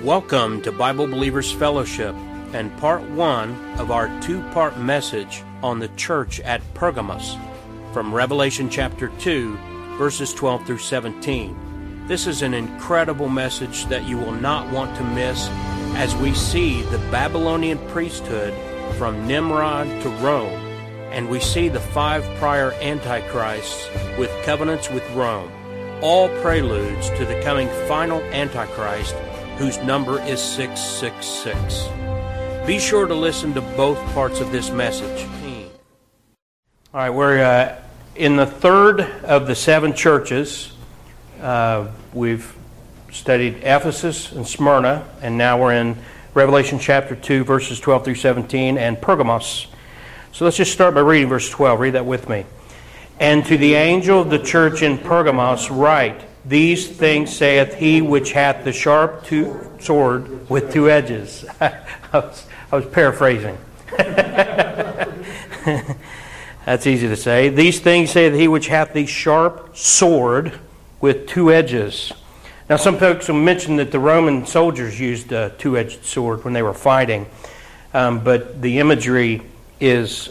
Welcome to Bible Believers Fellowship and part one of our two-part message on the church at Pergamos from Revelation chapter 2, verses 12 through 17. This is an incredible message that you will not want to miss as we see the Babylonian priesthood from Nimrod to Rome, and we see the 5 prior antichrists with covenants with Rome, all preludes to the coming final Antichrist, whose number is 666. Be sure to listen to both parts of this message. All right, we're in the third of the 7 churches. We've studied Ephesus and Smyrna, and now we're in Revelation chapter 2, verses 12 through 17, and Pergamos. So let's just start by reading verse 12. Read that with me. And to the angel of the church in Pergamos write, These things saith he which hath the sharp sword with 2 edges. I was paraphrasing. That's easy to say. These things saith he which hath the sharp sword with 2 edges. Now some folks will mention that the Roman soldiers used a 2-edged sword when they were fighting. But the imagery is...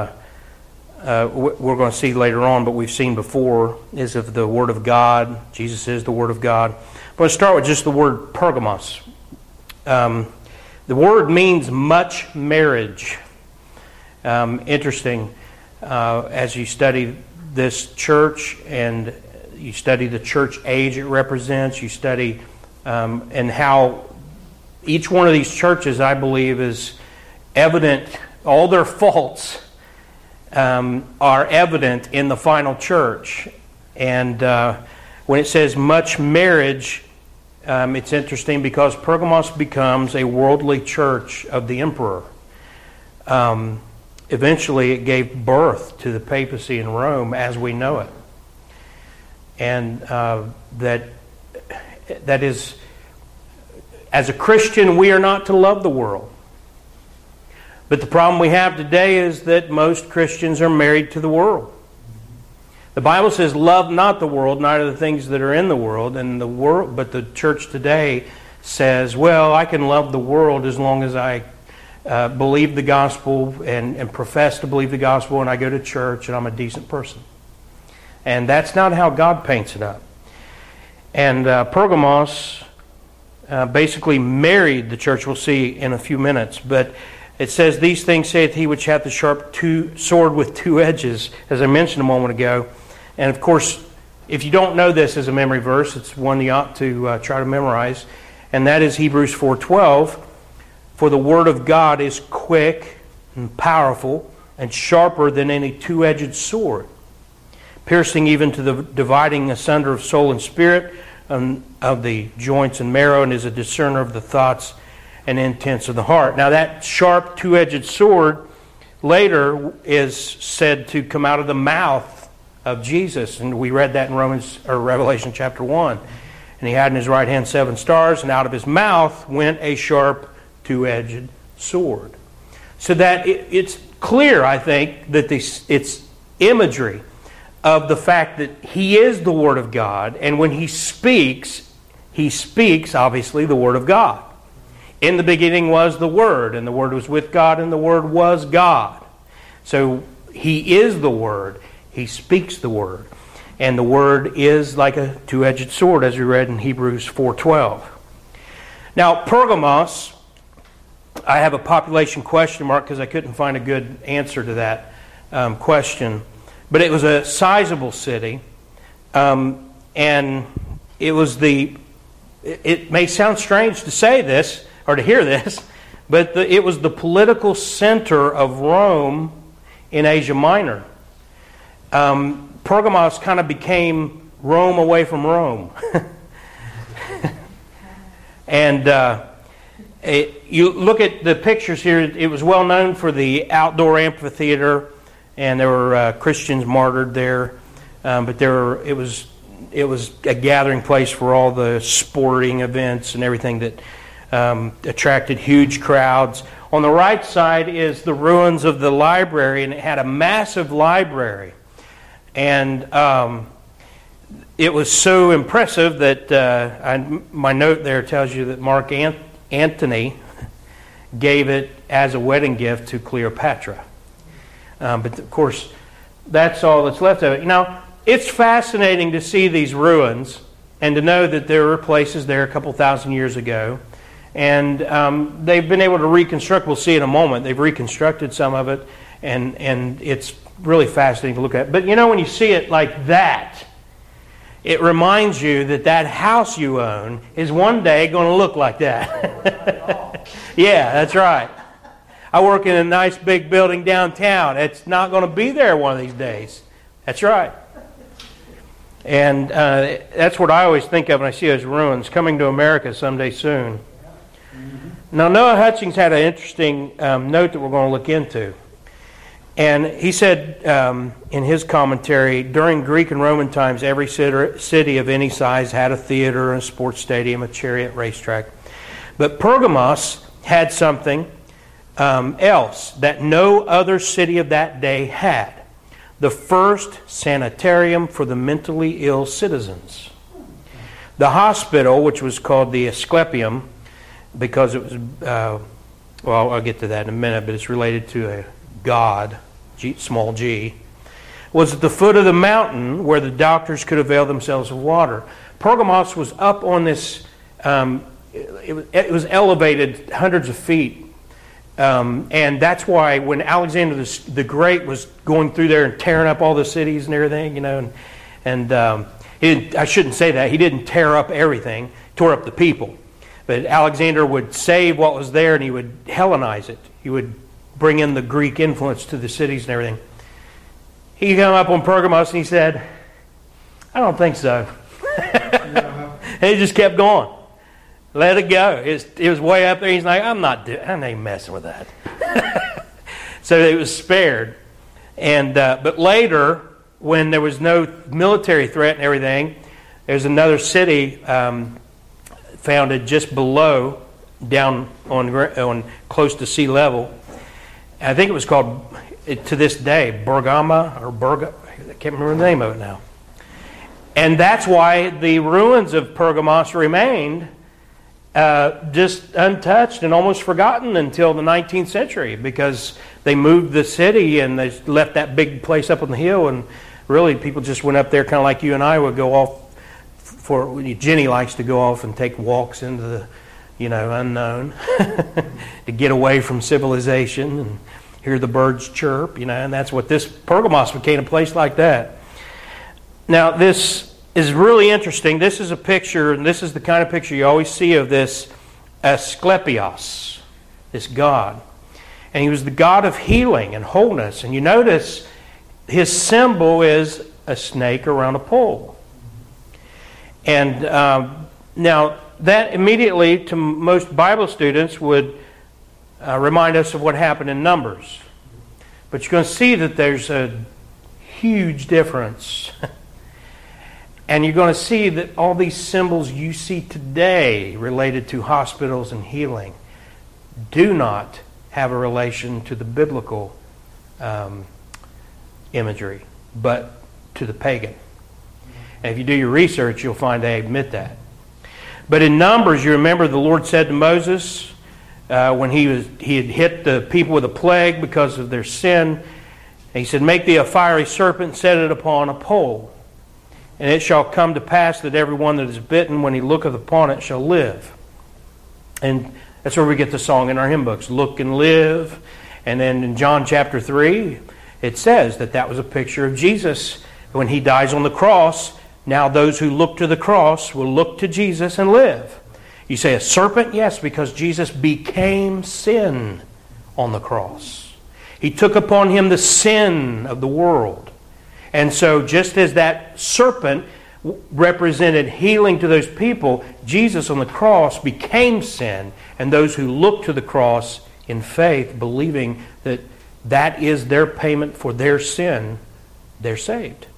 we're going to see later on, but we've seen before, is of the Word of God. Jesus is the Word of God. I'm going to start with just the word Pergamos. The word means much marriage. Interesting, as you study this church and you study the church age it represents, you study and how each one of these churches, I believe, is evident, all their faults are evident in the final church. And when it says much marriage, it's interesting because Pergamos becomes a worldly church of the emperor. Eventually it gave birth to the papacy in Rome as we know it. And that is, as a Christian, we are not to love the world. But the problem we have today is that most Christians are married to the world. The Bible says, "Love not the world, neither the things that are in the world." And the world, but the church today says, "Well, I can love the world as long as I believe the gospel and profess to believe the gospel, and I go to church, and I'm a decent person." And that's not how God paints it up. And Pergamos basically married the church. We'll see in a few minutes, but. It says, These things saith he which hath the sharp sword with 2 edges, as I mentioned a moment ago. And of course, if you don't know this as a memory verse, it's one you ought to try to memorize. And that is Hebrews 4:12. For the word of God is quick and powerful and sharper than any 2-edged sword, piercing even to the dividing asunder of soul and spirit, of the joints and marrow, and is a discerner of the thoughts and intents of the heart. Now that sharp 2-edged sword later is said to come out of the mouth of Jesus, and we read that in Revelation chapter 1. And he had in his right hand 7 stars, and out of his mouth went a sharp 2-edged sword. So that it's clear, I think, that it's imagery of the fact that he is the Word of God, and when he speaks obviously the Word of God. In the beginning was the Word, and the Word was with God, and the Word was God. So he is the Word. He speaks the Word. And the Word is like a 2-edged sword, as we read in Hebrews 4:12. Now, Pergamos, I have a population question mark because I couldn't find a good answer to that question. But it was a sizable city, and it was it may sound strange to say this, or to hear this, but it was the political center of Rome in Asia Minor. Pergamos kind of became Rome away from Rome. And you look at the pictures here, it was well known for the outdoor amphitheater, and there were Christians martyred there. But it was a gathering place for all the sporting events and everything that attracted huge crowds. On the right side is the ruins of the library, and it had a massive library. And it was so impressive that my note there tells you that Mark Antony gave it as a wedding gift to Cleopatra. But of course, that's all that's left of it. Now, it's fascinating to see these ruins and to know that there were places there a couple thousand years ago. And they've been able to reconstruct. We'll see in a moment. They've reconstructed some of it, and it's really fascinating to look at. But you know, when you see it like that, it reminds you that that house you own is one day going to look like that. Yeah, that's right. I work in a nice big building downtown. It's not going to be there one of these days. That's right. And that's what I always think of when I see those ruins coming to America someday soon. Now, Noah Hutchings had an interesting note that we're going to look into. And he said in his commentary, during Greek and Roman times, every city of any size had a theater, a sports stadium, a chariot racetrack. But Pergamos had something else that no other city of that day had. The first sanitarium for the mentally ill citizens. The hospital, which was called the Asclepium, because it was, well, I'll get to that in a minute, but it's related to a god, small g, was at the foot of the mountain where the doctors could avail themselves of water. Pergamos was up on this, it was elevated hundreds of feet. And that's why when Alexander the Great was going through there and tearing up all the cities and everything, you know, I shouldn't say that. He didn't tear up everything, tore up the people. But Alexander would save what was there and he would Hellenize it. He would bring in the Greek influence to the cities and everything. He came up on Pergamos and he said, I don't think so. And he just kept going. Let it go. It was way up there. He's like, I ain't messing with that. So it was spared. And but later, when there was no military threat and everything, there's another city founded just below, down on close to sea level. I think it was called, to this day, Bergama or Berga. I can't remember the name of it now. And that's why the ruins of Pergamos remained just untouched and almost forgotten until the 19th century, because they moved the city and they left that big place up on the hill, and really people just went up there kind of like you and I would go off for. Jenny likes to go off and take walks into the, unknown to get away from civilization and hear the birds chirp, and that's what this Pergamos became, a place like that. Now this is really interesting. This is a picture, and this is the kind of picture you always see of this Asclepios, this god. And he was the god of healing and wholeness. And you notice his symbol is a snake around a pole. And now that immediately, to most Bible students, would remind us of what happened in Numbers. But you're going to see that there's a huge difference. And you're going to see that all these symbols you see today related to hospitals and healing do not have a relation to the biblical imagery, but to the pagan. And if you do your research, you'll find they admit that. But in Numbers, you remember the Lord said to Moses, when he had hit the people with a plague because of their sin, he said, "Make thee a fiery serpent, set it upon a pole. And it shall come to pass that every one that is bitten, when he looketh upon it, shall live." And that's where we get the song in our hymn books, "Look and Live." And then in John chapter 3, it says that was a picture of Jesus when he dies on the cross. Now those who look to the cross will look to Jesus and live. You say, a serpent? Yes, because Jesus became sin on the cross. He took upon him the sin of the world. And so just as that serpent represented healing to those people, Jesus on the cross became sin. And those who look to the cross in faith, believing that that is their payment for their sin, they're saved.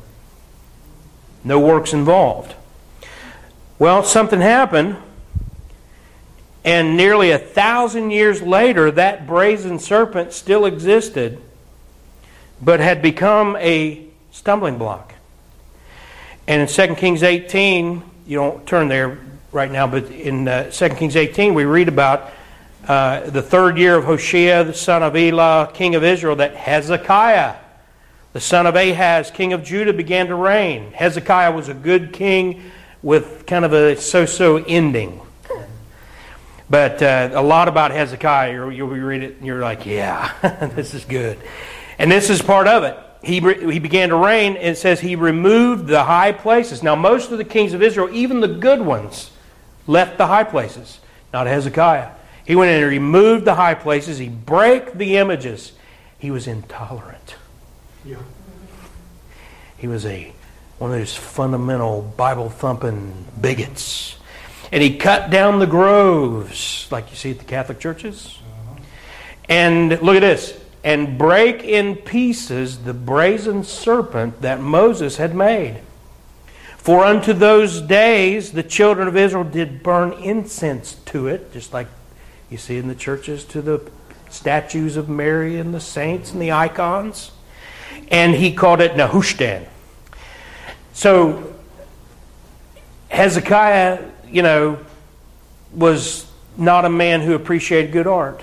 No works involved. Well, something happened. And nearly 1,000 years later, that brazen serpent still existed, but had become a stumbling block. And in 2 Kings 18, you don't turn there, right now, but in 2 Kings 18 we read about the third year of Hoshea, the son of Elah, king of Israel, that Hezekiah, the son of Ahaz, king of Judah, began to reign. Hezekiah was a good king with kind of a so-so ending. But a lot about Hezekiah, you'll read it and you're like, yeah, this is good. And this is part of it. He began to reign, and it says he removed the high places. Now, most of the kings of Israel, even the good ones, left the high places. Not Hezekiah. He went in and removed the high places. He broke the images. He was intolerant. Yeah. He was one of those fundamental Bible-thumping bigots. And he cut down the groves, like you see at the Catholic churches. And look at this. And break in pieces the brazen serpent that Moses had made. For unto those days the children of Israel did burn incense to it, just like you see in the churches to the statues of Mary and the saints and the icons. And he called it Nehushtan. So Hezekiah, was not a man who appreciated good art.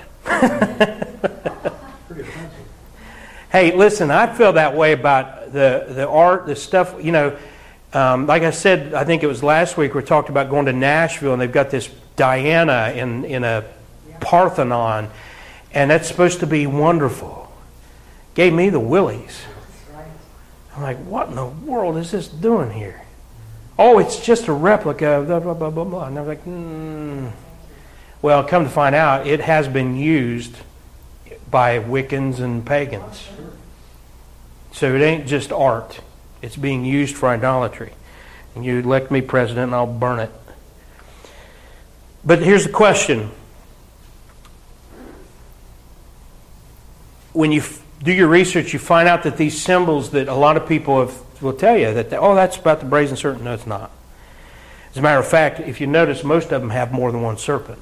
Hey, listen, I feel that way about the art, the stuff, like I said, I think it was last week we talked about going to Nashville, and they've got this Diana in a Parthenon, and that's supposed to be wonderful. Gave me the willies. I'm like, what in the world is this doing here? Oh, it's just a replica of blah, blah, blah, blah, blah. And I was like, Well, come to find out, it has been used by Wiccans and pagans. So it ain't just art. It's being used for idolatry. And you elect me president and I'll burn it. But here's the question. When you do your research, you find out that these symbols that a lot of people will tell you that, that's about the brazen serpent. No, it's not. As a matter of fact, if you notice, most of them have more than one serpent.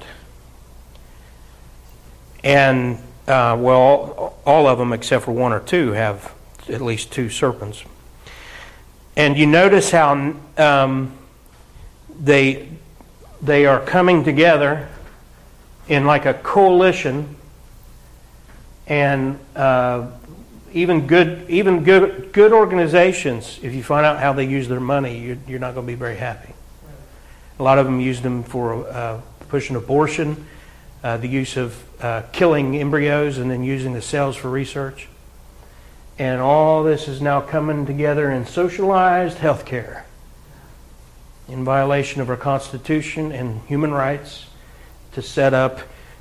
And, all of them except for one or two have at least two serpents. And you notice how they are coming together in like a coalition, and even good organizations, if you find out how they use their money, you're not going to be very happy. A lot of them use them for pushing abortion, the use of killing embryos and then using the cells for research. And all this is now coming together in socialized health care, in violation of our Constitution and human rights, to set up,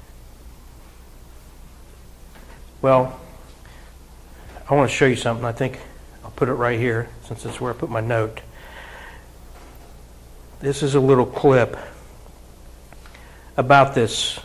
well, I want to show you something. I think I'll put it right here, since that's where I put my note. This is a little clip about this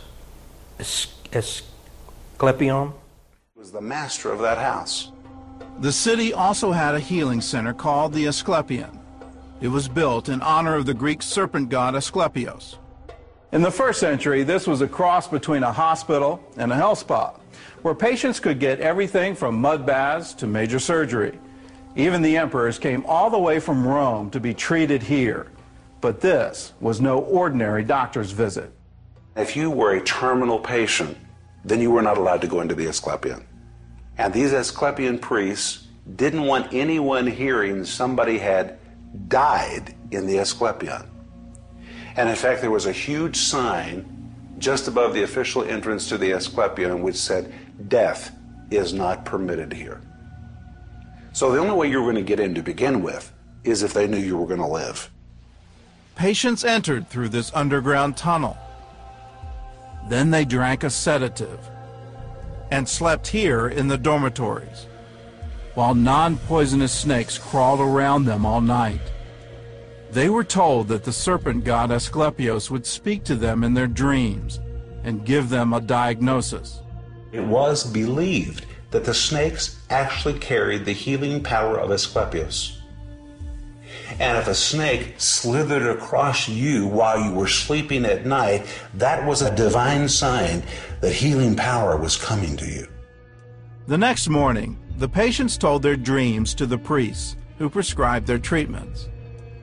Asclepion. Was the master of that house. The city also had a healing center called the Asclepion. It was built in honor of the Greek serpent god Asclepios. In the 1st century, this was a cross between a hospital and a health spa, where patients could get everything from mud baths to major surgery. Even the emperors came all the way from Rome to be treated here. But this was no ordinary doctor's visit. If you were a terminal patient, then you were not allowed to go into the Asclepion. And these Asclepion priests didn't want anyone hearing somebody had died in the Asclepion. And in fact, there was a huge sign just above the official entrance to the Asclepion which said, "Death is not permitted here." So the only way you were going to get in to begin with is if they knew you were going to live. Patients entered through this underground tunnel. Then they drank a sedative and slept here in the dormitories, while non-poisonous snakes crawled around them all night. They were told that the serpent god Asclepios would speak to them in their dreams and give them a diagnosis. It was believed that the snakes actually carried the healing power of Asclepios. And if a snake slithered across you while you were sleeping at night, that was a divine sign that healing power was coming to you. The next morning, the patients told their dreams to the priests, who prescribed their treatments.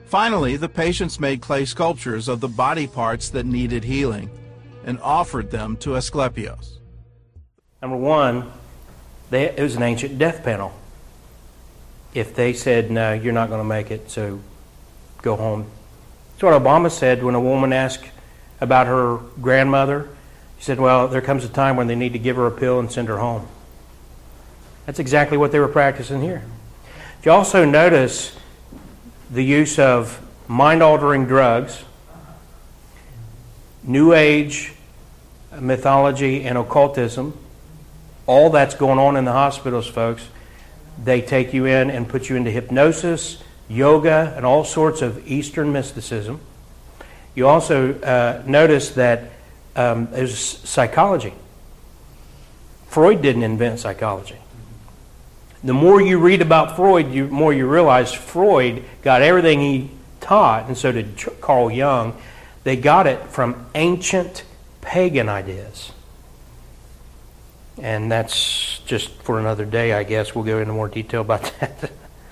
Finally, the patients made clay sculptures of the body parts that needed healing and offered them to Asclepios. Number one, it was an ancient death panel. If they said, no, you're not going to make it, so go home. That's what Obama said when a woman asked about her grandmother. He said, well, there comes a time when they need to give her a pill and send her home. That's exactly what they were practicing here. You also notice the use of mind-altering drugs, New Age mythology and occultism. All that's going on in the hospitals, folks. They take you in and put you into hypnosis, yoga, and all sorts of Eastern mysticism. You also notice that there's psychology. Freud didn't invent psychology. The more you read about Freud, the more you realize Freud got everything he taught, and so did Carl Jung. They got it from ancient pagan ideas. And that's just for another day, I guess. We'll go into more detail about that.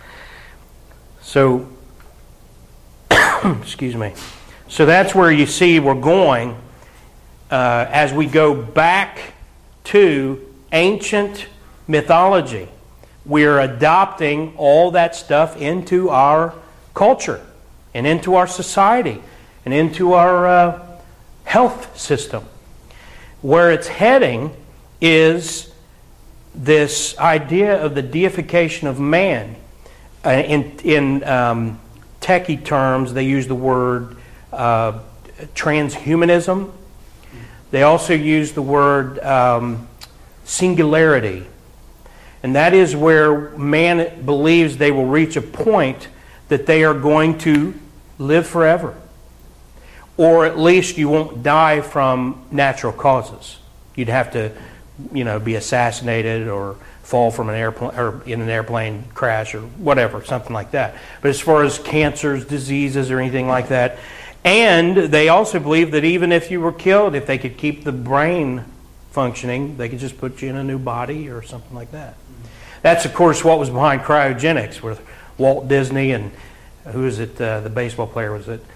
So, excuse me. So that's where you see we're going as we go back to ancient mythology. We're adopting all that stuff into our culture and into our society and into our health system. Where it's heading is this idea of the deification of man. In techie terms, they use the word transhumanism. They also use the word singularity. And that is where man believes they will reach a point that they are going to live forever. Or at least you won't die from natural causes. You'd have to, be assassinated or fall from an airplane or in an airplane crash or whatever, something like that. But as far as cancers, diseases, or anything like that, and they also believe that even if you were killed, if they could keep the brain functioning, they could just put you in a new body or something like that. That's, of course, what was behind cryogenics with Walt Disney and who is it? The baseball player, was it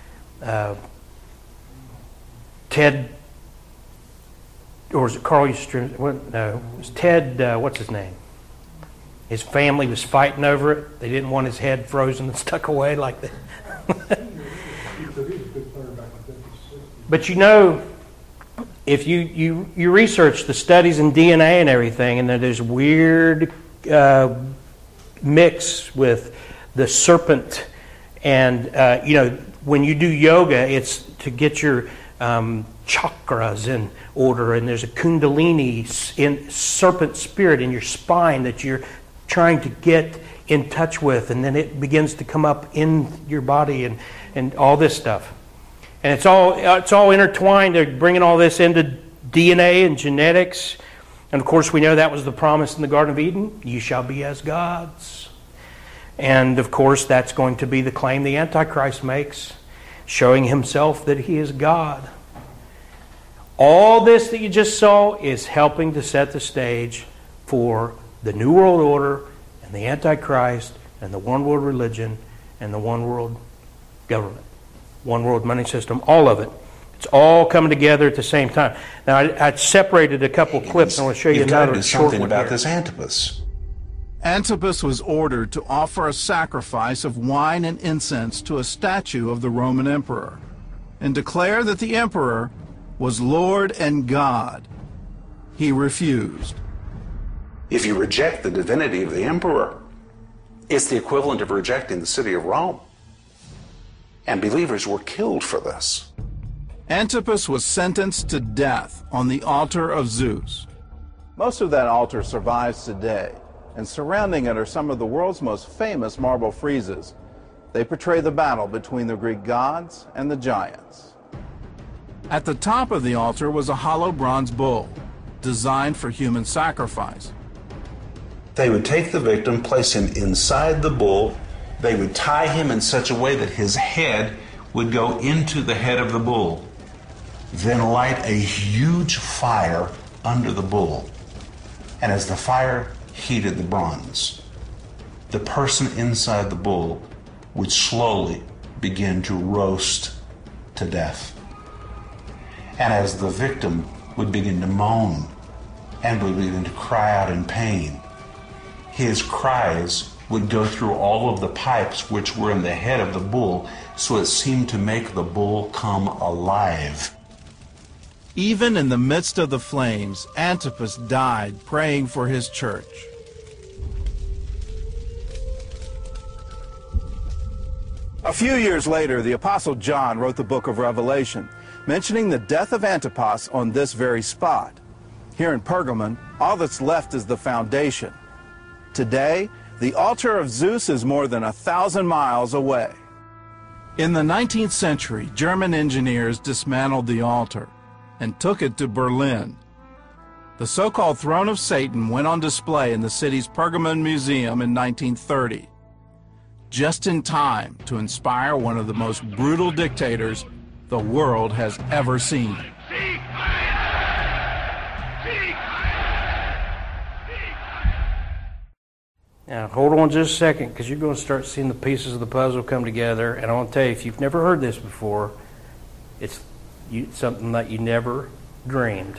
Ted? Or was it Carl Yastrzemski? No, it was Ted, what's his name? His family was fighting over it. They didn't want his head frozen and stuck away like that. But if you research the studies in DNA and everything, and there's weird mix with the serpent, and when you do yoga, it's to get your chakras in order, and there's a kundalini serpent spirit in your spine that you're trying to get in touch with, and then it begins to come up in your body and all this stuff. And it's all intertwined. They're bringing all this into DNA and genetics. And of course we know that was the promise in the Garden of Eden. You shall be as gods. And of course that's going to be the claim the Antichrist makes, showing himself that he is God. All this that you just saw is helping to set the stage for the New World Order and the Antichrist and the one world religion and the one world government, one world money system, all of it. It's all coming together at the same time. Now, I separated a couple clips, and I want to show you another short one about here. this Antipas. Antipas was ordered to offer a sacrifice of wine and incense to a statue of the Roman emperor and declare that the emperor was Lord and God. He refused. If you reject the divinity of the emperor, it's the equivalent of rejecting the city of Rome. And believers were killed for this. Antipas was sentenced to death on the altar of Zeus. Most of that altar survives today, and surrounding it are some of the world's most famous marble friezes. They portray the battle between the Greek gods and the giants. At the top of the altar was a hollow bronze bull, designed for human sacrifice. They would take the victim, place him inside the bull. They would tie him in such a way that his head would go into the head of the bull. Then light a huge fire under the bull. And as the fire heated the bronze, the person inside the bull would slowly begin to roast to death. And as the victim would begin to moan and would begin to cry out in pain, his cries would go through all of the pipes which were in the head of the bull, so it seemed to make the bull come alive. Even in the midst of the flames, Antipas died praying for his church. A few years later, the Apostle John wrote the book of Revelation, mentioning the death of Antipas on this very spot. Here in Pergamon, all that's left is the foundation. Today, the altar of Zeus is more than 1,000 miles away. In the 19th century, German engineers dismantled the altar and took it to Berlin. The so-called Throne of Satan went on display in the city's Pergamon Museum in 1930, just in time to inspire one of the most brutal dictators the world has ever seen. Now, hold on just a second, because you're going to start seeing the pieces of the puzzle come together. And I want to tell you, if you've never heard this before, it's something that you never dreamed.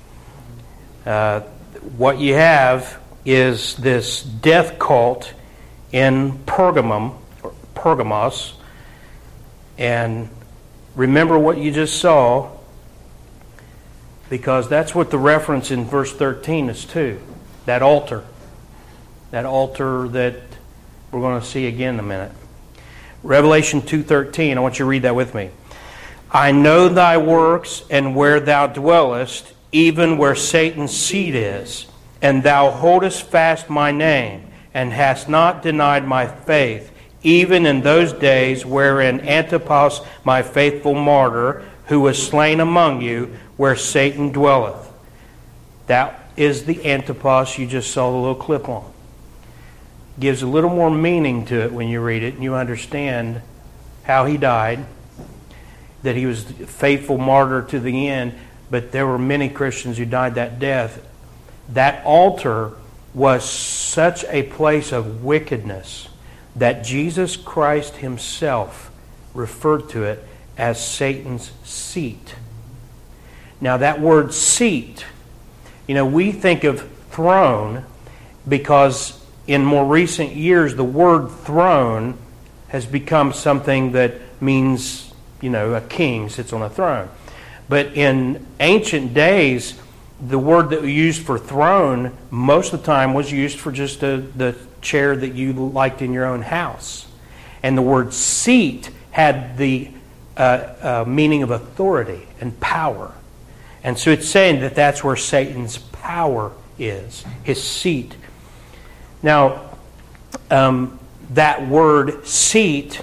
What you have is this death cult in Pergamum, or Pergamos. And remember what you just saw, because that's what the reference in verse 13 is to, that altar. That altar that we're going to see again in a minute. Revelation 2:13, I want you to read that with me. I know thy works and where thou dwellest, even where Satan's seat is, and thou holdest fast my name, and hast not denied my faith, even in those days wherein Antipas, my faithful martyr, who was slain among you, where Satan dwelleth. That is the Antipas you just saw the little clip on. Gives a little more meaning to it when you read it and you understand how he died, that he was a faithful martyr to the end, but there were many Christians who died that death. That altar was such a place of wickedness that Jesus Christ himself referred to it as Satan's seat. Now that word seat, we think of throne because in more recent years, the word throne has become something that means, a king sits on a throne. But in ancient days, the word that we used for throne most of the time was used for just the chair that you liked in your own house. And the word seat had the meaning of authority and power. And so it's saying that that's where Satan's power is, his seat. Now, that word seat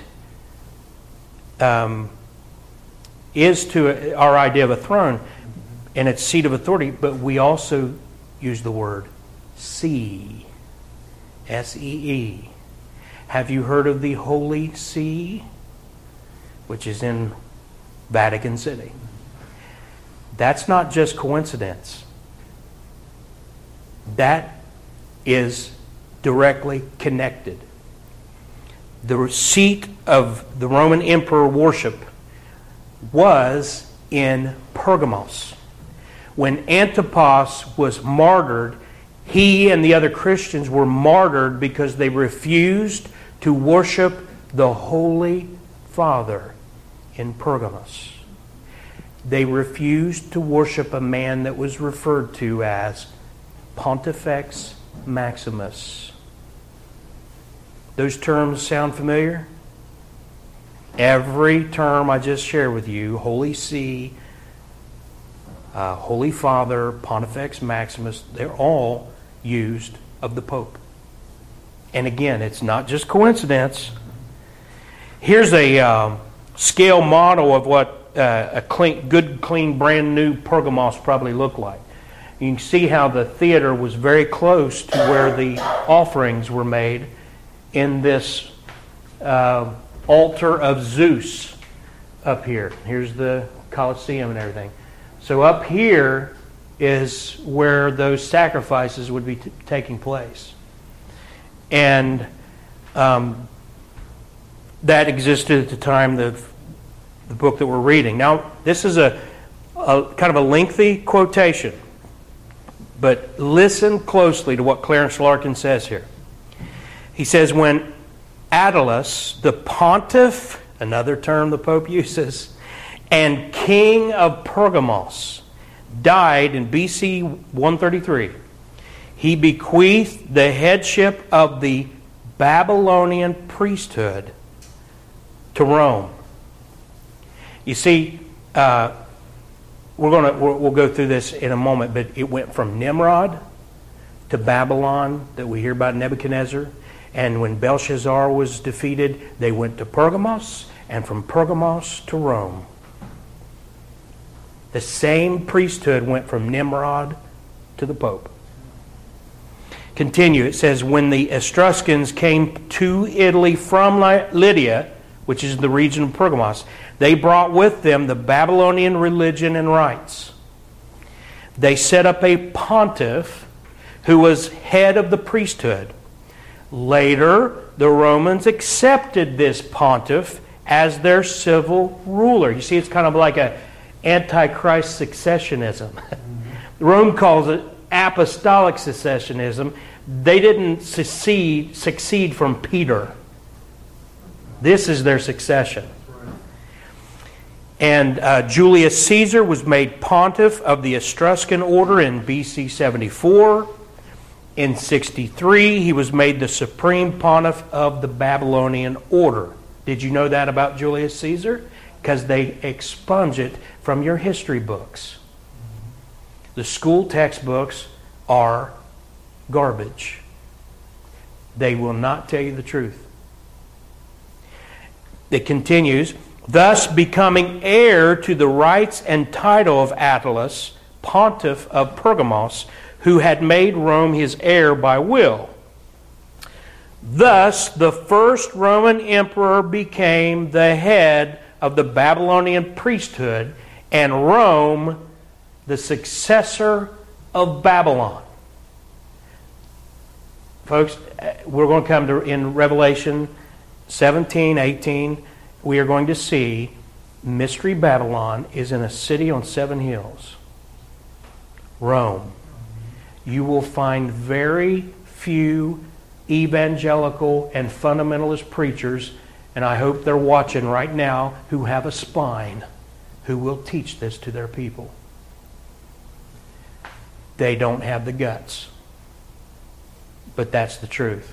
is to our idea of a throne, and it's seat of authority, but we also use the word see, S-E-E. Have you heard of the Holy See, which is in Vatican City? That's not just coincidence. That is directly connected. The seat of the Roman emperor worship was in Pergamos. When Antipas was martyred, he and the other Christians were martyred because they refused to worship the Holy Father in Pergamos. They refused to worship a man that was referred to as Pontifex Maximus. Those terms sound familiar? Every term I just shared with you, Holy See, Holy Father, Pontifex Maximus, they're all used of the Pope. And again, it's not just coincidence. Here's a scale model of what a good, clean, brand new Pergamos probably looked like. You can see how the theater was very close to where the offerings were made in this altar of Zeus up here. Here's the Colosseum and everything. So up here is where those sacrifices would be taking place. And that existed at the time of the book that we're reading. Now, this is a kind of a lengthy quotation, but listen closely to what Clarence Larkin says here. He says, when Attalus, the pontiff, another term the Pope uses, and king of Pergamos, died in BC 133, he bequeathed the headship of the Babylonian priesthood to Rome. You see, we'll go through this in a moment, but it went from Nimrod to Babylon that we hear about Nebuchadnezzar. And when Belshazzar was defeated, they went to Pergamos, and from Pergamos to Rome. The same priesthood went from Nimrod to the Pope. Continue. It says, when the Etruscans came to Italy from Lydia, which is the region of Pergamos, they brought with them the Babylonian religion and rites. They set up a pontiff who was head of the priesthood. Later, the Romans accepted this pontiff as their civil ruler. You see, it's kind of like an antichrist successionism. Rome calls it apostolic successionism. They didn't succeed from Peter. This is their succession. And Julius Caesar was made pontiff of the Etruscan order in BC 74. In 63, he was made the supreme pontiff of the Babylonian order. Did you know that about Julius Caesar? Because they expunge it from your history books. The school textbooks are garbage. They will not tell you the truth. It continues, thus becoming heir to the rights and title of Attalus, pontiff of Pergamos, who had made Rome his heir by will. Thus, the first Roman emperor became the head of the Babylonian priesthood, and Rome the successor of Babylon. Folks, we're going to come to, in Revelation 17, 18, we are going to see Mystery Babylon is in a city on 7 hills. Rome. You will find very few evangelical and fundamentalist preachers, and I hope they're watching right now, who have a spine, who will teach this to their people. They don't have the guts. But that's the truth.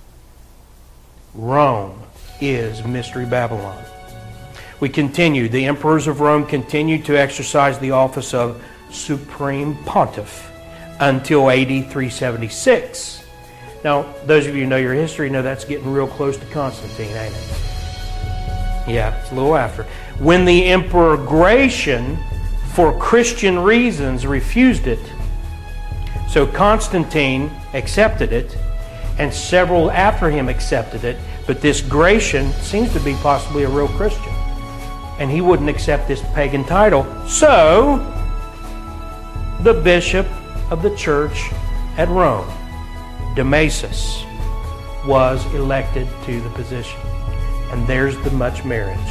Rome is Mystery Babylon. We continue. The emperors of Rome continued to exercise the office of Supreme Pontiff until AD 376. Now, those of you who know your history know that's getting real close to Constantine, ain't it? Yeah, it's a little after. When the Emperor Gratian, for Christian reasons, refused it, so Constantine accepted it, and several after him accepted it, but this Gratian seems to be possibly a real Christian, and he wouldn't accept this pagan title. So, the bishop of the church at Rome, Damasus, was elected to the position. And there's the much marriage.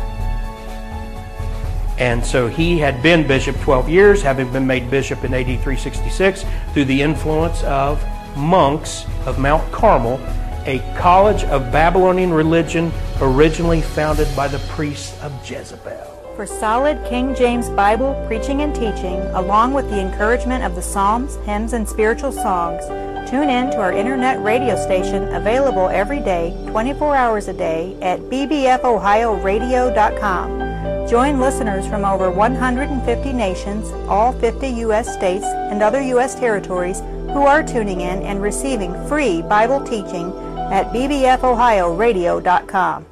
And so he had been bishop 12 years, having been made bishop in AD 366 through the influence of monks of Mount Carmel, a college of Babylonian religion originally founded by the priests of Jezebel. For solid King James Bible preaching and teaching, along with the encouragement of the Psalms, hymns, and spiritual songs, tune in to our internet radio station, available every day, 24 hours a day, at bbfohioradio.com. Join listeners from over 150 nations, all 50 U.S. states, and other U.S. territories who are tuning in and receiving free Bible teaching at bbfohioradio.com.